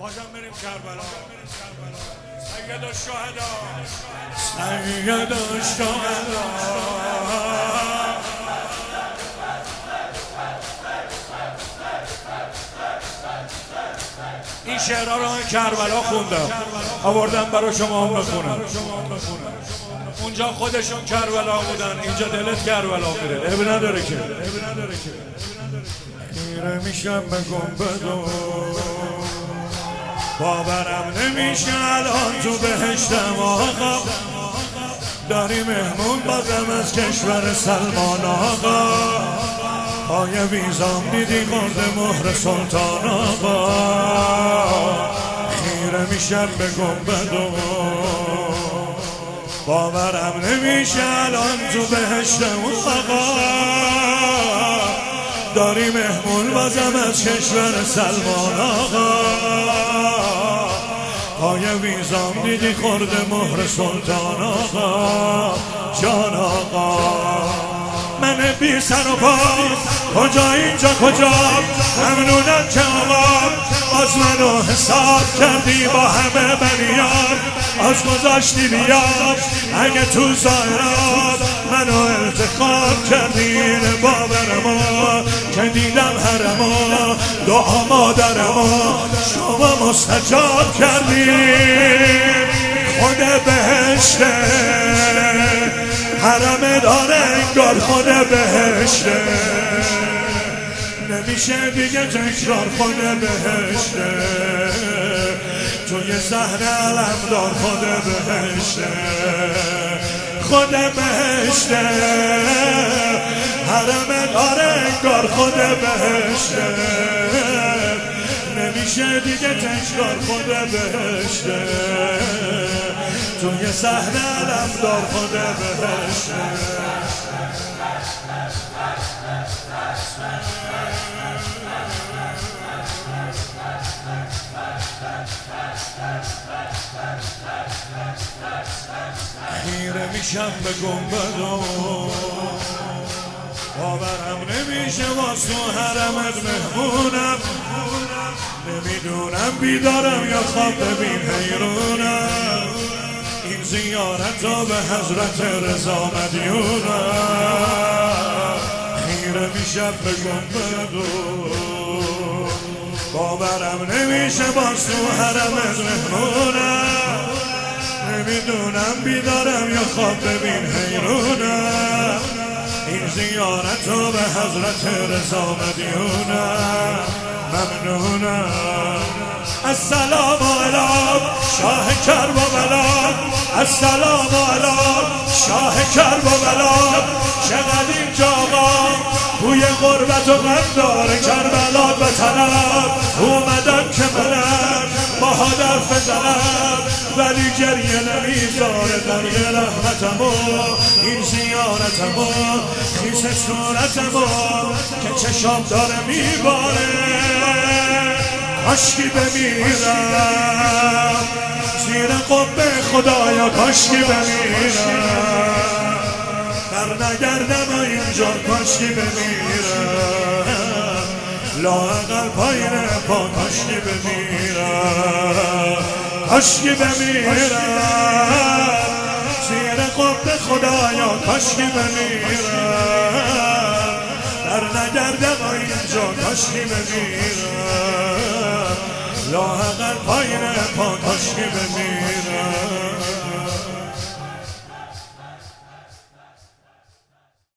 بازم بریم کربلا. سید الشهدا، سید الشهدا. این شعرها رو کربلا خوندم، آوردم برای شما هم بخونم. اونجا خودشون کربلا بودن، اینجا دلت کربلا میره. عیب نداره که. خیره میشم به گنبدو، باورم نمیشه الان تو بهشتم آقا. داری مهمون بازم از کشور سلمان آقا. پای ویزام دیدی خورده مهر سلطان آقا. خیره میشم به گنبدو، باورم نمیشه الان تو بهشتم آقا. داری مهمون بازم از کشور سلمان آقا. پای ویزام دیدی خورده مهر سلطان آقا. جان آقا من بی سر و پا، کجا اینجا کجا؟ ممنونم که آقا باز منو حساب کردی با همه بریان. از گذاشتی بیاد اگه تو ظاهرات منو انتخاب کردی. باورما که دیدم حرما، دعا مادرما شما مستجاب کردی. خود بهشته حرم داره انگار خود بهشته. نمیشه دیگه تکرار خود بهشته. توی صحنه علمدار خود بهشته. خود بهشته حرم داره انگار خود بهشته. نمیشه دیگه تکرار خود بهشته. توی صحنه علمدار خود بهشته. خیره میشم به گنبدو، باورم نمیشه واس تو حرمت مهمونم. نمیدونم بیدارم یا خواب ببین حیرونم. این زیارت ها به حضرت رضا مدیونم. خیره میشم به گنبدو، باورم نمیشه باز تو حرمت مهمونم. نمیدونم بیدارم یا خواب ببین حیرونم. این زیارت رو به حضرت رضا مدیونم. ممنونم. السلام علیک شاه کربلا، السلام علیک شاه کربلا. چقدر اینجا آقا بوی غربت و غم داره کربلا وطنم. اومدم که منم با هدف بزنم، ولی گریه نمیذاره در رحمتمو. این زیارتمو خیس صورتمو که چشام داره میباره. کاشکی بمیرم زیر قبه خدایا، کاشکی بمیرم بر نگردم اینجا، کاشکی بمیرم لااقل پایین پا، کاشکی بمیرم. کاشکی بمیرم زیر قبه خدایا، کاشکی بمیرم در نگردم اینجا، کاشکی بمیرم لااقل پایین پا، کاشکی بمیرم.